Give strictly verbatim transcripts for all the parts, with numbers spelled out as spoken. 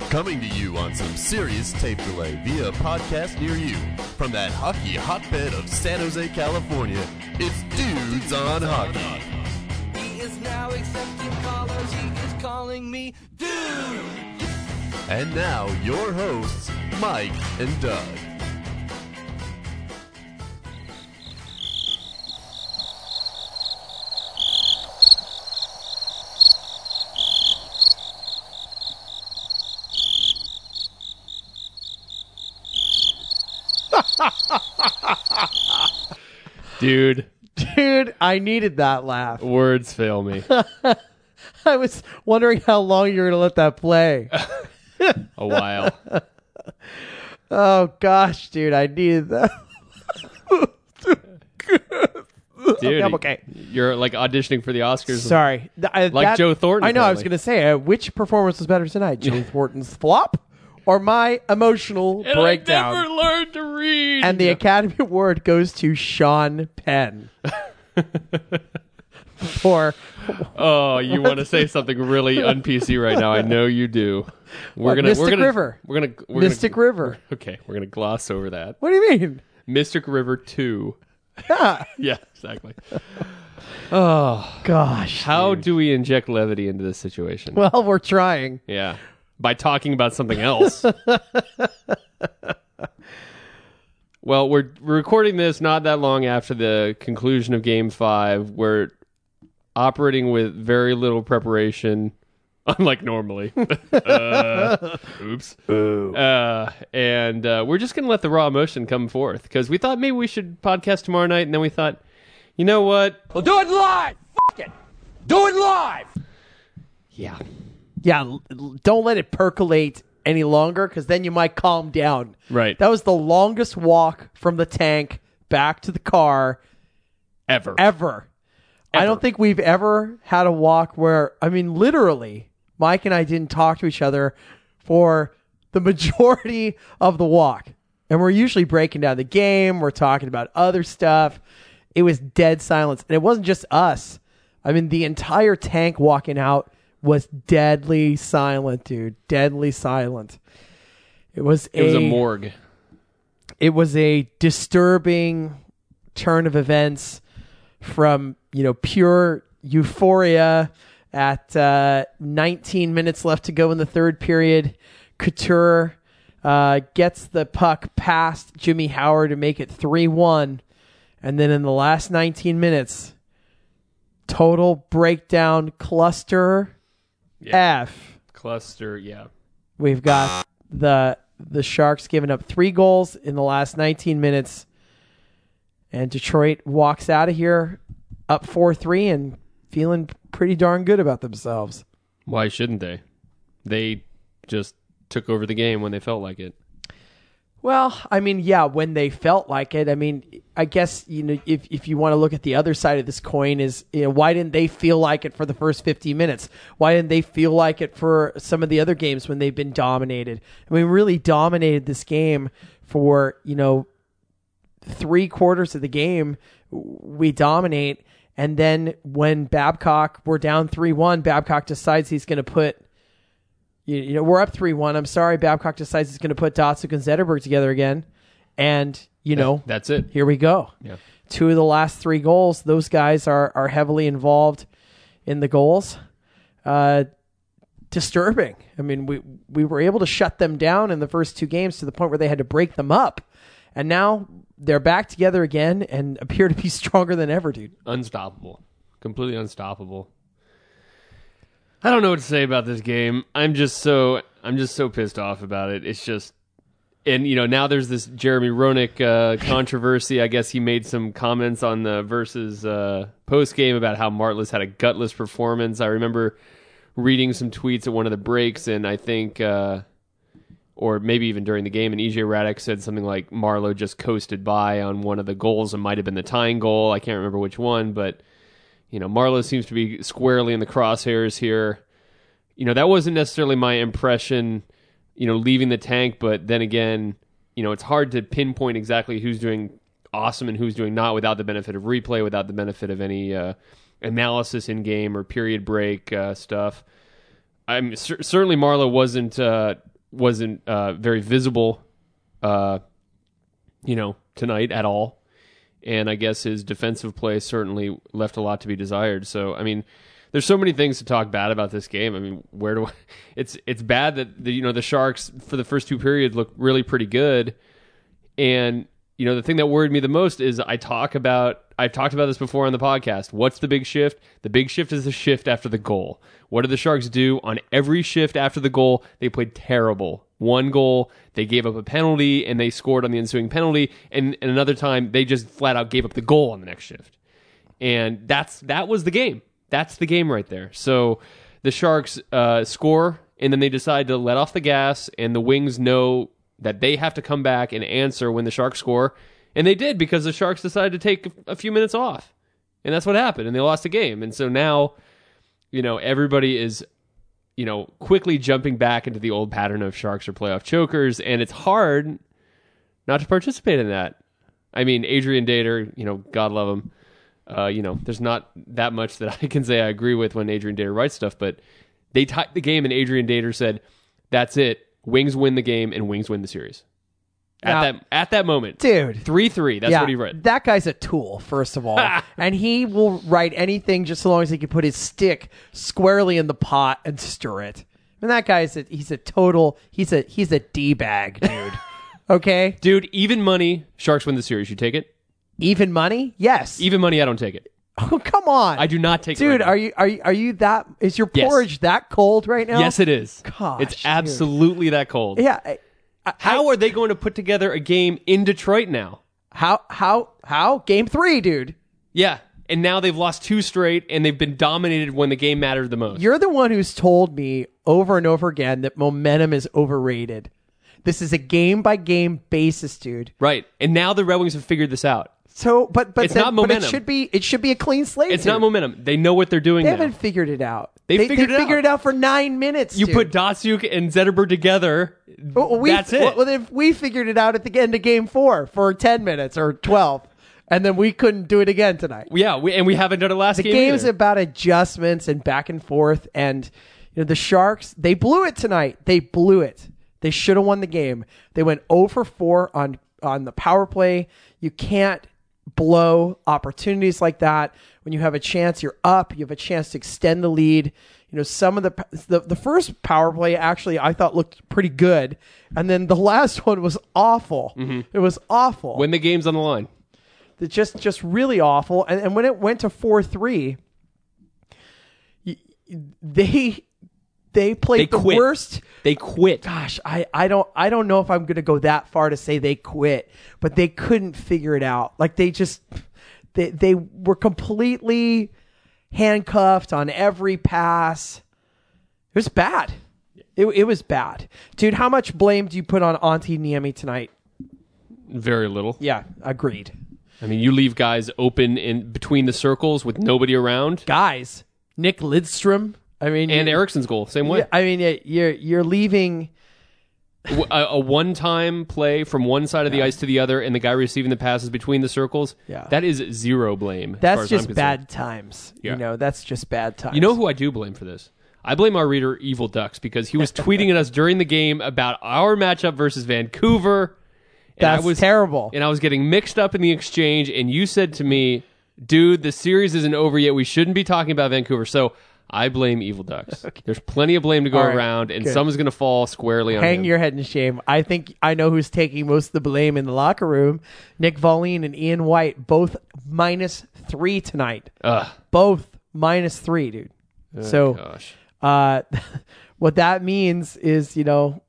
Coming to you on some serious tape delay via a podcast near you. From that hockey hotbed of San Jose, California, it's Dudes on Hockey. He is now accepting callers, he is calling me Dude! And now, your hosts, Mike and Doug. Dude. Dude, I needed that laugh. Words fail me. I was wondering how long you were going to let that play. A while. Oh, gosh, dude, I needed that. Dude, I'm okay. You're like auditioning for the Oscars. Sorry. Th- I- Like that- Joe Thornton, I know, I was apparently. going to say, uh, which performance was better tonight? Joe Thornton's flop or my emotional And breakdown? I never learned to read. And the Academy Award goes to Sean Penn. For Oh, you want to say something really un-P C right now? I know you do. We're What, gonna, Mystic we're gonna, River. We're gonna, we're Mystic gonna, River. Okay, we're gonna gloss over that. What do you mean? Mystic River two. Yeah. Yeah, exactly. Oh, Gosh. how dude. do we inject levity into this situation? Well, we're trying. Yeah, by talking about something else. Well, we're, we're recording this not that long after the conclusion of Game Five. We're operating with very little preparation, unlike normally. uh, oops. Uh, and uh, we're just gonna let the raw emotion come forth because we thought maybe we should podcast tomorrow night, and then we thought, you know what? Well, do it live! F*** it! Do it live! Yeah. Yeah, l- l- don't let it percolate any longer because then you might calm down. Right. That was the longest walk from the tank back to the car Ever. ever. I don't think we've ever had a walk where, I mean, literally, Mike and I didn't talk to each other for the majority of the walk. And we're usually breaking down the game. We're talking about other stuff. It was dead silence. And it wasn't just us. I mean, the entire tank walking out was deadly silent, dude. Deadly silent. It was It was a morgue. It was a disturbing turn of events from, you know, pure euphoria at uh, nineteen minutes left to go in the third period. Couture uh, gets the puck past Jimmy Howard to make it three one. And then in the last nineteen minutes, total breakdown cluster Yeah. F. Cluster, yeah. We've got the the Sharks giving up three goals in the last nineteen minutes. And Detroit walks out of here up four three and feeling pretty darn good about themselves. Why shouldn't they? They just took over the game when they felt like it. Well, I mean, yeah, when they felt like it. I mean, I guess, you know, if if you want to look at the other side of this coin is, you know, why didn't they feel like it for the first fifty minutes? Why didn't they feel like it for some of the other games when they've been dominated? I mean, really dominated this game for, you know, three quarters of the game. We dominate. And then when Babcock, we're down three one, Babcock decides he's going to put, you, you know, we're up three one. I'm sorry. Babcock decides he's going to put Datsuk and Zetterberg together again. And, you know, That's it. here we go. Yeah. Two of the last three goals, those guys are, are heavily involved in the goals. Uh, disturbing. I mean, we, we were able to shut them down in the first two games to the point where they had to break them up. And now they're back together again and appear to be stronger than ever, dude. Unstoppable. Completely unstoppable. I don't know what to say about this game. I'm just so I'm just so pissed off about it. It's just, and you know, now there's this Jeremy Roenick uh, controversy. I guess he made some comments on the Versus uh, post game about how Martless had a gutless performance. I remember reading some tweets at one of the breaks, and I think, uh, or maybe even during the game, and E J Radek said something like Marleau just coasted by on one of the goals. It might have been the tying goal. I can't remember which one, but you know, Marleau seems to be squarely in the crosshairs here. You know, that wasn't necessarily my impression, you know, leaving the tank, but then again, you know, it's hard to pinpoint exactly who's doing awesome and who's doing not without the benefit of replay, without the benefit of any uh, analysis in game or period break uh, stuff. I'm c- certainly Marleau wasn't uh, wasn't uh, very visible, uh, you know, tonight at all. And I guess his defensive play certainly left a lot to be desired. So, I mean, there's so many things to talk bad about this game. I mean, where do I, it's it's bad that the, you know the Sharks for the first two periods look really pretty good, and you know the thing that worried me the most is I talk about I've talked about this before on the podcast. What's the big shift? The big shift is the shift after the goal. What did the Sharks do on every shift after the goal? They played terrible. One goal, they gave up a penalty, and they scored on the ensuing penalty, and, and another time they just flat out gave up the goal on the next shift, and that's that was the game. That's the game right there. So the Sharks uh, score, and then they decide to let off the gas, and the Wings know that they have to come back and answer when the Sharks score. And they did, because the Sharks decided to take a few minutes off. And that's what happened, and they lost the game. And so now, you know, everybody is, you know, quickly jumping back into the old pattern of Sharks are playoff chokers, and it's hard not to participate in that. I mean, Adrian Dater, you know, God love him. Uh, you know, there's not that much that I can say I agree with when Adrian Dater writes stuff, but they tied the game, and Adrian Dater said, "That's it. Wings win the game, and Wings win the series." At Now, that at that moment, dude, three three. That's yeah, what he read. That guy's a tool, first of all, and he will write anything just so long as he can put his stick squarely in the pot and stir it. And that guy's a, he's a total he's a he's a d bag, dude. Okay, Dude, even money, Sharks win the series. You take it? even money, yes. Even money, I don't take it. Oh, come on, I do not take it. dude. right now. Are you are you are you that? Is your Yes. porridge that cold right now? Yes, it is. Gosh, it's dude. absolutely that cold. Yeah. I, I, How are they going to put together a game in Detroit now? how how how game three, dude? Yeah, and now they've lost two straight, and they've been dominated when the game mattered the most. You're the one who's told me over and over again that momentum is overrated. This is a game by game basis, dude. Right, and now the Red Wings have figured this out. So, but but It's then- not but it momentum. should be it should be a clean slate. It's dude. not momentum. They know what they're doing They now. haven't figured it out. They they figured they it figured out. it out for nine minutes. You dude. put Datsuk and Zetterberg together, Well, we, that's it. Well, well, if we figured it out at the end of game four for ten minutes or twelve, and then we couldn't do it again tonight. yeah, we, and we haven't done it last The game game's either. about adjustments and back and forth, and you know the Sharks, they blew it tonight. They blew it. They should have won the game. They went zero for four on on the power play. You can't blow opportunities like that. When you have a chance, you're up. You have a chance to extend the lead. You know, some of the the, the first power play actually I thought looked pretty good, and then the last one was awful. It was awful. when the game's on the line. It's just just really awful. And, and when it went to four three, they they played They the quit. worst. They quit. Gosh, I, I don't I don't know if I'm going to go that far to say they quit, but they couldn't figure it out. Like they just they they were completely handcuffed on every pass. It was bad. It it was bad, dude. How much blame do you put on Auntie Niemi tonight? Very little. Yeah, agreed. I mean, you leave guys open in between the circles with nobody around. Guys, Nick Lidstrom. I mean, And you- Ericsson's goal, same way. Yeah, I mean, yeah, you're you're leaving. W- a, a one-time play from one side of the ice to the other, and the guy receiving the passes between the circles. Yeah. That is zero blame. as far That's as I'm just concerned. bad times. Yeah. You know, that's just bad times. You know who I do blame for this? I blame our reader, Evil Ducks, because he was tweeting at us during the game about our matchup versus Vancouver. And That's I was, terrible. And I was getting mixed up in the exchange, and you said to me, dude, the series isn't over yet. We shouldn't be talking about Vancouver. So I blame Evil Ducks. There's plenty of blame to go All right. around, and Good. someone's going to fall squarely on Hang him. your head in shame. I think I know who's taking most of the blame in the locker room. Nick Volleen and Ian White, both minus three tonight. Ugh. Both minus three, dude. Oh, so, gosh. uh, what that means is, you know,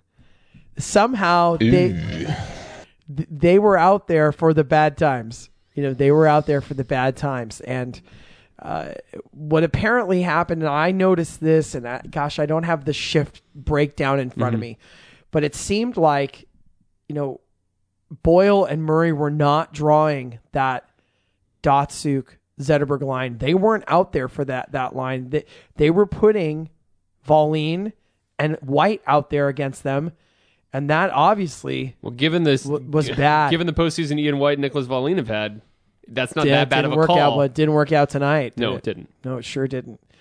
somehow they they were out there for the bad times. You know, they were out there for the bad times, and uh, what apparently happened, and I noticed this, and I, gosh, I don't have the shift breakdown in front of me, but it seemed like, you know, Boyle and Murray were not drawing that Datsuk Zetterberg line. They weren't out there for that that line. They, they were putting Volleen and White out there against them, and that obviously Well, given this w- was bad. Given the postseason Ian White and Nicholas Volleen have had, that's not Yeah, that bad didn't of a work call. out, but it didn't work out tonight. did No, it didn't. No, it sure didn't.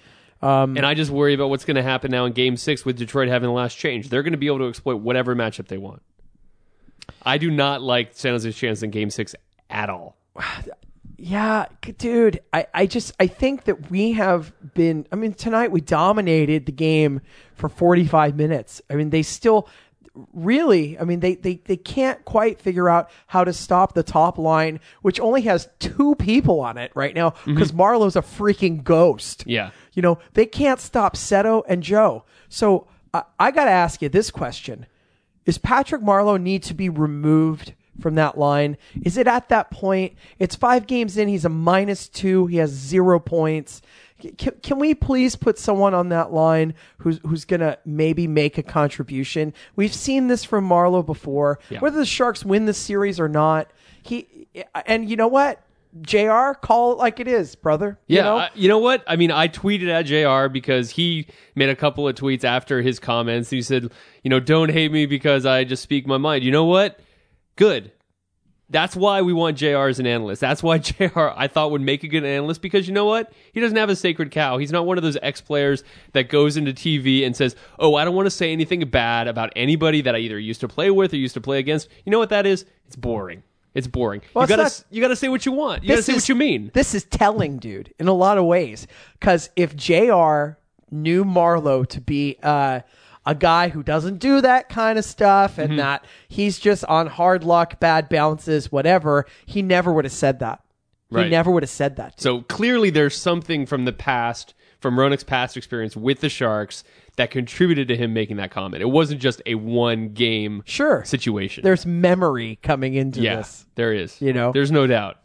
Um, and I just worry about what's going to happen now in Game Six with Detroit having the last change. They're going to be able to exploit whatever matchup they want. I do not like San Jose's chance in Game Six at all. Yeah, dude, I, I just, I think that we have been, I mean, tonight we dominated the game for forty-five minutes. I mean, they still, really, I mean, they, they, they can't quite figure out how to stop the top line, which only has two people on it right now, because mm-hmm. Marlowe's a freaking ghost. Yeah. You know, they can't stop Seto and Joe. So I, I got to ask you this question. Is Patrick Marleau need to be removed from that line? Is it at that point? It's five games in. He's a minus two. He has zero points. Can, can we please put someone on that line who's who's going to maybe make a contribution? We've seen this from Marleau before. Yeah. Whether the Sharks win this series or not, he and you know what? J R, call it like it is, brother. Yeah, you know? I, you know what? I mean, I tweeted at J R because he made a couple of tweets after his comments. He said, you know, don't hate me because I just speak my mind. You know what? Good. That's why we want J R as an analyst. That's why J R, I thought, would make a good analyst, because you know what? He doesn't have a sacred cow. He's not one of those ex-players that goes into T V and says, oh, I don't want to say anything bad about anybody that I either used to play with or used to play against. You know what that is? It's boring. It's boring. Well, you gotta not, you gotta say what you want. You gotta say is, what you mean. This is telling, dude, in a lot of ways. Because if J R knew Marleau to be uh, a guy who doesn't do that kind of stuff and mm-hmm. that he's just on hard luck, bad bounces, whatever, he never would have said that. Right. He never would have said that. Dude. So clearly there's something from the past, from Roenick's past experience with the Sharks, that contributed to him making that comment. It wasn't just a one-game sure. situation. There's memory coming into yeah, this. There is. You know? There's no doubt.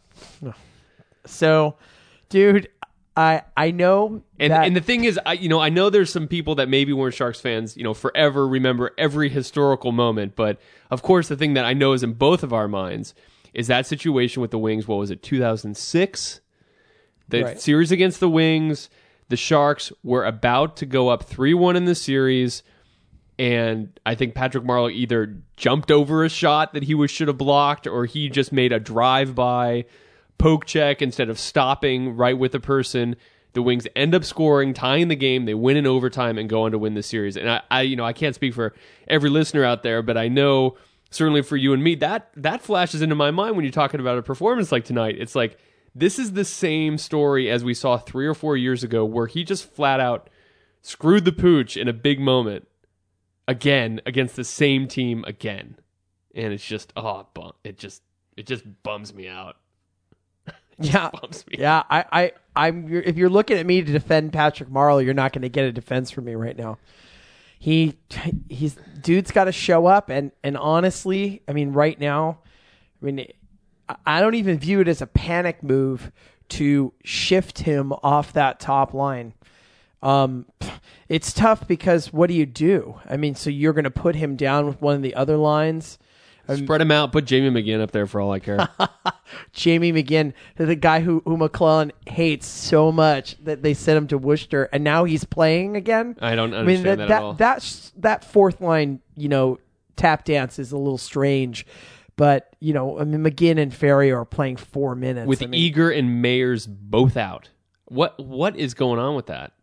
So, dude, I I know and that... and the thing is, I you know, I know there's some people that maybe weren't Sharks fans, you know, forever remember every historical moment, but of course the thing that I know is in both of our minds is that situation with the Wings. What was it, two thousand six? The right. series against the Wings. The Sharks were about to go up three one in the series, and I think Patrick Marleau either jumped over a shot that he was, should have blocked, or he just made a drive-by poke check instead of stopping right with the person. The Wings end up scoring, tying the game. They win in overtime and go on to win the series. And I, I you know, I can't speak for every listener out there, but I know certainly for you and me, that that flashes into my mind when you're talking about a performance like tonight. It's like, this is the same story as we saw three or four years ago, where he just flat out screwed the pooch in a big moment again against the same team again, and it's just oh, it just it just bums me out. yeah, bums me yeah. out. I, I, I'm. If you're looking at me to defend Patrick Marleau, you're not going to get a defense from me right now. He, he's dude's got to show up, and and honestly, I mean, right now, I mean. I don't even view it as a panic move to shift him off that top line. Um, it's tough because what do you do? I mean, so you're going to put him down with one of the other lines? Spread him out. Put Jamie McGinn up there for all I care. Jamie McGinn, the guy who, who McClellan hates so much that they sent him to Worcester, and now he's playing again? I don't understand I mean, that, that, that at all. That's, that fourth line, you know, tap dance is a little strange. But, you know, I mean, McGinn and Ferry are playing four minutes. With I mean, Eager and Mayers both out. What What is going on with that?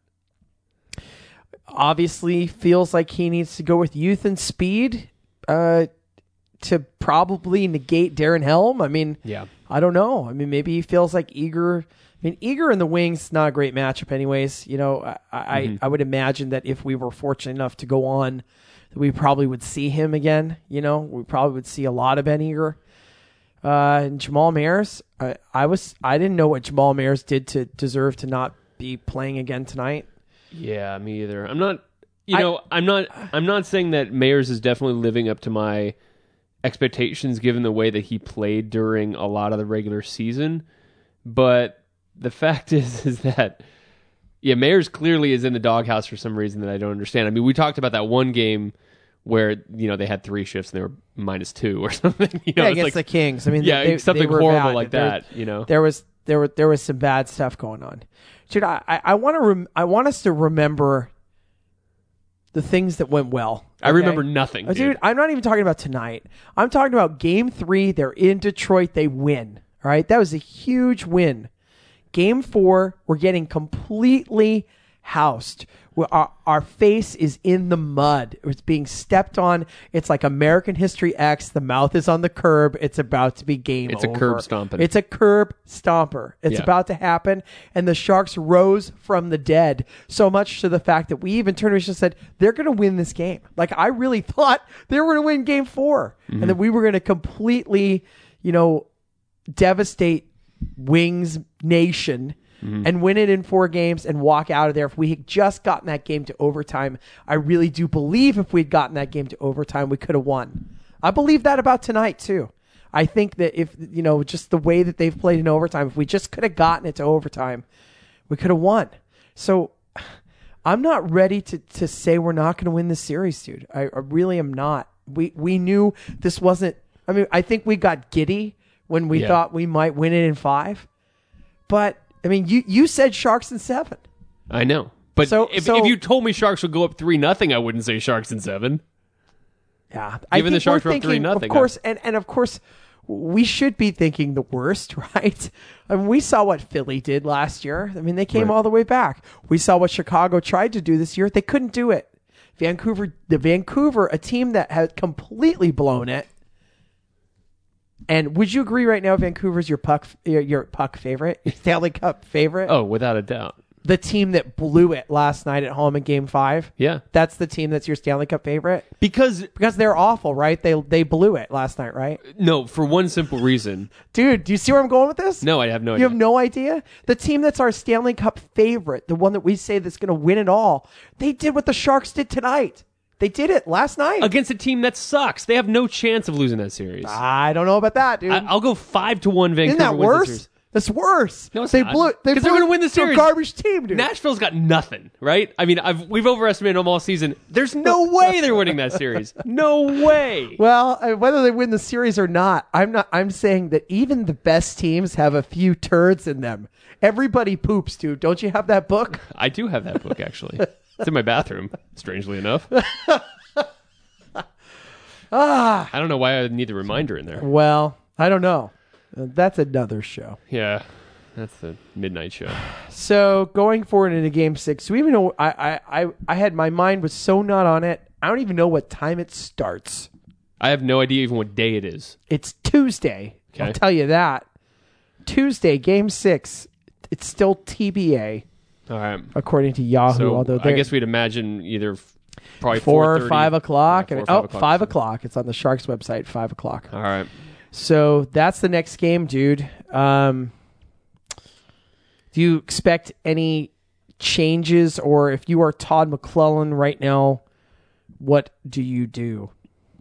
Obviously feels like he needs to go with youth and speed uh, to probably negate Darren Helm. I mean, yeah. I don't know. I mean, maybe he feels like Eager... I mean, Eager and the Wings is not a great matchup anyways. You know, I, I, mm-hmm. I would imagine that if we were fortunate enough to go on... we probably would see him again. You know, we probably would see a lot of Ben Eager. Uh, and Jamal Mayers, I, I was, I didn't know what Jamal Mayers did to deserve to not be playing again tonight. Yeah, me either. I'm not, you know, I, I'm not, I'm not saying that Mayers is definitely living up to my expectations given the way that he played during a lot of the regular season. But the fact is, is that, yeah, Mayers clearly is in the doghouse for some reason that I don't understand. I mean, we talked about that one game where, you know, they had three shifts and they were minus two or something. You know, yeah, it's against like, the Kings. I mean, yeah, they, something they were horrible bad. like there, that. You know, there was there were there was some bad stuff going on. Dude, I I want to rem- I want us to remember the things that went well. Okay? I remember nothing, dude. dude. I'm not even talking about tonight. I'm talking about Game Three. They're in Detroit. They win. All right, that was a huge win. Game Four, we're getting completely housed. We're, our, our face is in the mud. It's being stepped on. It's like American History X. The mouth is on the curb. It's about to be game It's over. a curb stomping. It's a curb stomper. It's Yeah. about to happen. And the Sharks rose from the dead, so much to the fact that we even turned around and said, they're going to win this game. Like, I really thought they were going to win game four. Mm-hmm. And that we were going to completely, you know, devastate Wings Nation Mm-hmm. and win it in four games and walk out of there. If we had just gotten that game to overtime, I really do believe if we'd gotten that game to overtime, we could have won. I believe that about tonight too. I think that if, you know, just the way that they've played in overtime, if we just could have gotten it to overtime, we could have won. So I'm not ready to, to say we're not going to win this series, dude. I, I really am not. We, we knew this wasn't, I mean, I think we got giddy when we Yeah. thought we might win it in five, but I mean, you, you said Sharks in seven. I know. But So- if, so- if you told me Sharks would go up three nothing, I wouldn't say Sharks in seven. Yeah, I Given the think Sharks we're were up thinking, three nothing, of course, and, and of course, we should be thinking the worst, right? I mean, we saw what Philly did last year. I mean, they came Right. all the way back. We saw what Chicago tried to do this year. They couldn't do it. Vancouver, the Vancouver, a team that had completely blown it. And would you agree right now, Vancouver's your puck, your, your puck favorite, your Stanley Cup favorite? Oh, without a doubt. The team that blew it last night at home in Game Five. Yeah. That's the team that's your Stanley Cup favorite. Because, Because they're awful, right? They they blew it last night, right? no, for one simple reason. Dude, do you see where I'm going with this? No, I have no You idea. have no idea? The team that's our Stanley Cup favorite, the one that we say that's going to win it all, they did what the Sharks did tonight. They did it last night. Against a team that sucks. They have no chance of losing that series. I don't know about that, dude. I, I'll go five to one Vancouver Isn't that wins the worse? series. That's worse. No, it's they not. blew it. They 'Cause blew they're it gonna win the to a series. garbage team, dude. Nashville's got nothing, right? I mean, I've, we've overestimated them all season. There's no way they're winning that series. No way. Well, uh, whether they win the series or not, I'm not. I'm saying that even the best teams have a few turds in them. Everybody poops, dude. Don't you have that book? I do have that book, actually. It's in my bathroom, strangely enough. Ah. I don't know why I need the reminder in there. Well, I don't know. Uh, that's another show. Yeah, that's the midnight show. So going forward into Game Six, so even though I, I, I, I had my mind was so not on it, I don't even know what time it starts. I have no idea even what day it is. It's Tuesday. Okay. I'll tell you that. Tuesday, Game Six. It's still T B A All right. according to Yahoo. So although I they're guess we'd imagine either f- probably four or four thirty. five o'clock. Yeah, I mean, four or oh, five o'clock. five o'clock. It's on the Sharks website. Five o'clock. All right. So that's the next game, dude. Um, do you expect any changes, or if you are Todd McClellan right now, what do you do?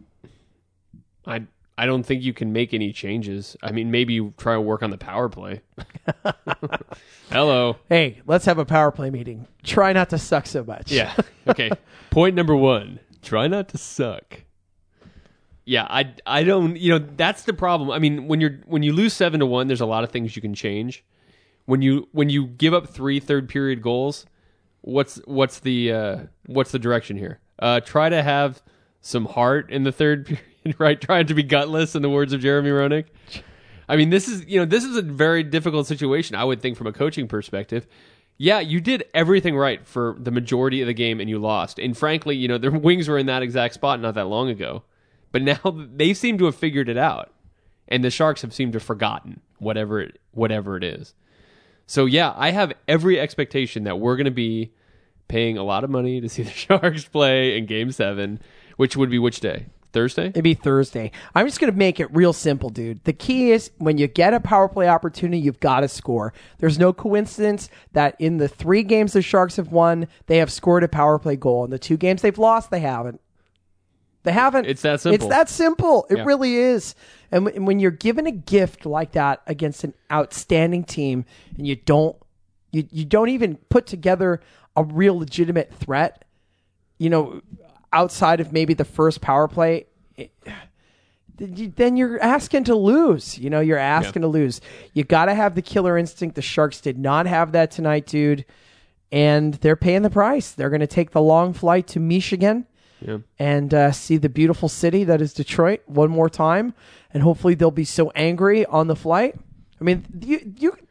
I I don't think you can make any changes. I mean, maybe you try to work on the power play. Hello. Hey, let's have a power play meeting. Try not to suck so much. Yeah. Okay. Point number one: try not to suck. Yeah, I, I don't. You know, that's the problem. I mean, when you're when you lose seven to one, there's a lot of things you can change. When you when you give up three third period goals, what's what's the uh, what's the direction here? Uh, try to have some heart in the third period, right? Trying to be gutless, in the words of Jeremy Roenick. I mean, this is you know this is a very difficult situation. I would think from a coaching perspective. Yeah, you did everything right for the majority of the game, and you lost. And frankly, you know the Wings were in that exact spot not that long ago. But now they seem to have figured it out, and the Sharks have seemed to have forgotten whatever it, whatever it is. So yeah, I have every expectation that we're going to be paying a lot of money to see the Sharks play in Game Seven, which would be which day? Thursday? It'd be Thursday. I'm just going to make it real simple, dude. The key is when you get a power play opportunity, you've got to score. There's no coincidence that in the three games the Sharks have won, they have scored a power play goal. In the two games they've lost, they haven't. They haven't. It's that simple. It's that simple. It Yeah. really is. And w- when you're given a gift like that against an outstanding team, and you don't, you you don't even put together a real legitimate threat, you know, outside of maybe the first power play, it, then you're asking to lose. You know, you're asking Yeah. to lose. You got to have the killer instinct. The Sharks did not have that tonight, dude. And they're paying the price. They're going to take the long flight to Michigan. Yeah. And uh, see the beautiful city that is Detroit one more time, and hopefully they'll be so angry on the flight. I mean, you you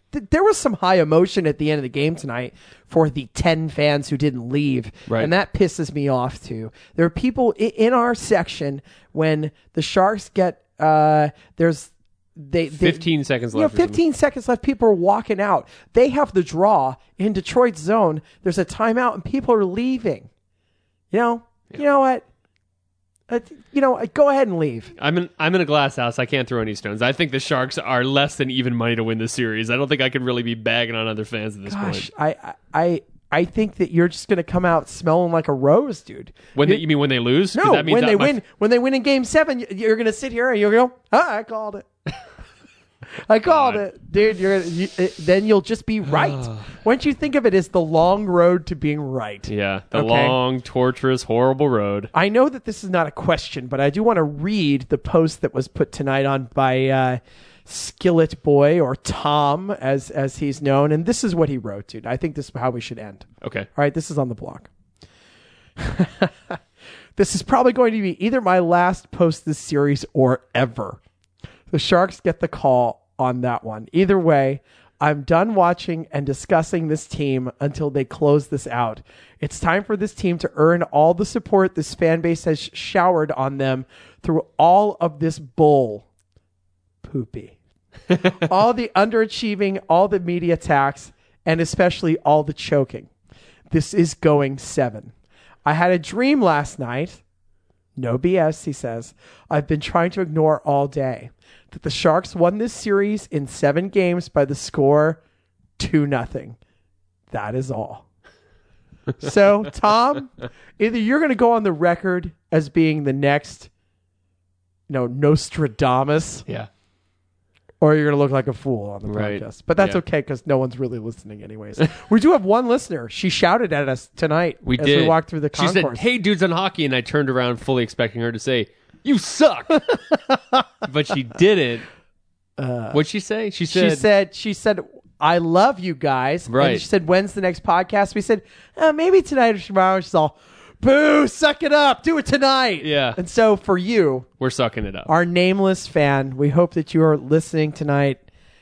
th- there was some high emotion at the end of the game tonight for the ten fans who didn't leave. Right. And that pisses me off too. There are people i- in our section when the Sharks get, uh, there's, They, they fifteen seconds you know, left. or something. fifteen seconds left. People are walking out. They have the draw in Detroit's zone. There's a timeout, and people are leaving. You know, you know what? Uh, you know, go ahead and leave. I'm in. I'm in a glass house. I can't throw any stones. I think the Sharks are less than even money to win the series. I don't think I could really be bagging on other fans at this Gosh, point. I, I, I think that you're just going to come out smelling like a rose, dude. When they, you mean when they lose? 'Cause No, that means when that they my- win, when they win in Game Seven, you- you're going to sit here and you're going, ah, I called it. I called God. it, dude. You're gonna, you, uh, then you'll just be right. Why don't you think of it as the long road to being right? Yeah, the Okay. long, torturous, horrible road. I know that this is not a question, but I do want to read the post that was put tonight on by uh, Skillet Boy, or Tom, as as he's known, and this is what he wrote, dude. I think this is how we should end. Okay. All right, this is on the blog. This is probably going to be either my last post this series or ever. The Sharks get the call on that one. Either way, I'm done watching and discussing this team until they close this out. It's time for this team to earn all the support this fan base has showered on them through all of this bull poopy. All the underachieving, all the media attacks, and especially all the choking. This is going seven. I had a dream last night. No B S, he says. I've been trying to ignore all day. That the Sharks won this series in seven games by the score two nothing. That is all. So, Tom, either you're going to go on the record as being the next, you know, Nostradamus, Yeah. or you're going to look like a fool on the Right. podcast. But that's Yeah. okay because no one's really listening anyways. We do have one listener. She shouted at us tonight We as did. we walked through the She concourse. said, "Hey, dudes on hockey," and I turned around, fully expecting her to say, "You suck," but she didn't. Uh, What'd she say? She said, she said, she said, I love you guys. Right. And she said, when's the next podcast? We said, uh, maybe tonight or tomorrow. She's all, boo, suck it up. Do it tonight. Yeah. And so for you, "We're sucking it up." our nameless fan, we hope that you are listening tonight.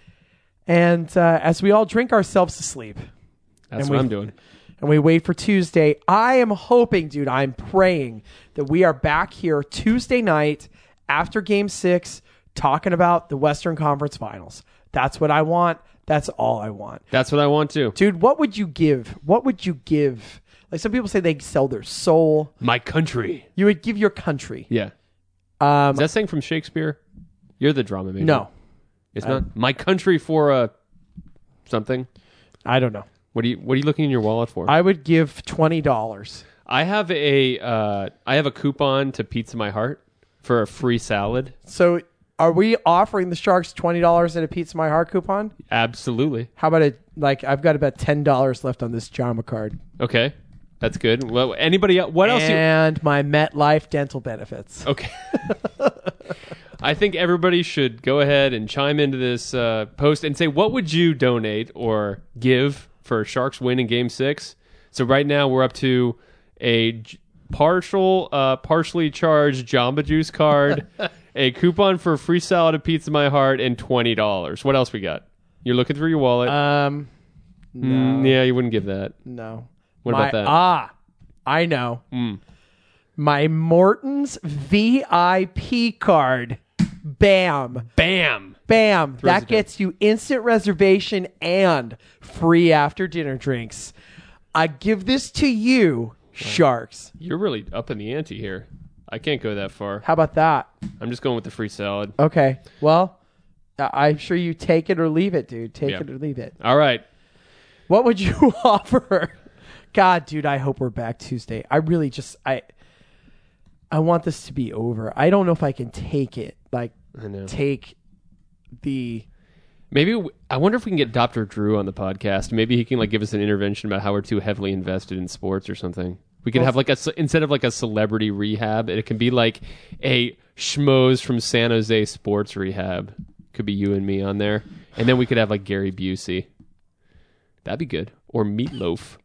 And uh, as we all drink ourselves to sleep That's and what we- I'm doing. and we wait for Tuesday, I am hoping, dude, I'm praying that we are back here Tuesday night after game six talking about the Western Conference Finals. That's what I want. That's all I want. That's what I want to. Dude, what would you give? What would you give? Like some people say they sell their soul. My country. You would give your country. Yeah. Um, Is that saying from Shakespeare? You're the drama major. no, It's not. My country for a something. I don't know. What are you What are you looking in your wallet for? I would give twenty dollars. I have a uh, I have a coupon to Pizza My Heart for a free salad. So are we offering the Sharks twenty dollars and a Pizza My Heart coupon? Absolutely. How about it? Like I've got about ten dollars left on this Jama card. Okay, that's good. Well, anybody else? What else? You, And my MetLife dental benefits. okay. I think everybody should go ahead and chime into this uh, post and say, what would you donate or give for a Sharks win in Game Six? So right now we're up to a j- partial, uh, partially charged Jamba Juice card, a coupon for a free salad at Pizza My Heart, and twenty dollars. What else we got? You're looking through your wallet. Um, Mm, yeah, you wouldn't give that. no. What My- about that? Ah, I know. Mm. My Morton's V I P card. Bam. Bam. Bam. That it gets you instant reservation and free after dinner drinks. I give this to you, Sharks. You're really up in the ante here. I can't go that far. How about that? I'm just going with the free salad. Okay. Well, I- I'm sure you take it or leave it, dude. Take Yeah. it or leave it. All right. What would you offer? God, dude, I hope we're back Tuesday. I really just I I want this to be over. I don't know if I can take it. Like I know. take the Maybe w- I wonder if we can get Doctor Drew on the podcast. Maybe he can like give us an intervention about how we're too heavily invested in sports or something. We could Well, have like a ce- instead of like a celebrity rehab, it can be like a schmoes from San Jose sports rehab. Could be you and me on there, and then we could have like Gary Busey. That'd be good. Or Meatloaf.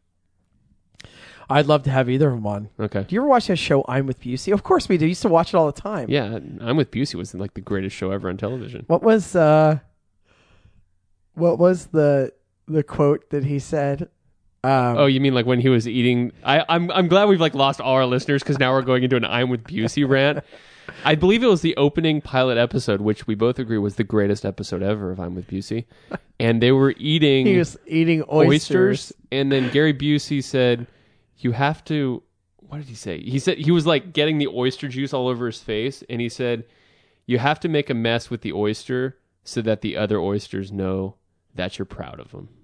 I'd love to have either of them on. Okay. Do you ever watch that show I'm with Busey? Of course we do. I used to watch it all the time. Yeah, I'm with Busey was like the greatest show ever on television. What was uh what was the the quote that he said? Um, Oh, you mean like when he was eating? I, I'm I'm glad we've like lost all our listeners because now we're going into an I'm with Busey rant. I believe it was the opening pilot episode, which we both agree was the greatest episode ever of I'm with Busey. And they were eating he was eating oysters. oysters, and then Gary Busey said, "You have to." What did he say? He said he was like getting the oyster juice all over his face, and he said, "You have to make a mess with the oyster so that the other oysters know that you're proud of them."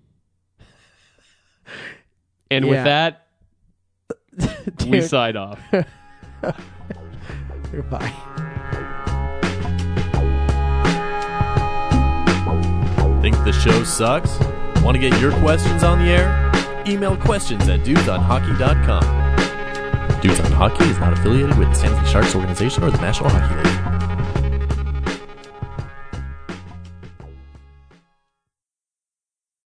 And Yeah. with that, we Dude. sign off. Goodbye. Think the show sucks? Want to get your questions on the air? Email questions at dudes on hockey dot com. Dudes on Hockey is not affiliated with the San Jose Sharks organization or the National Hockey League.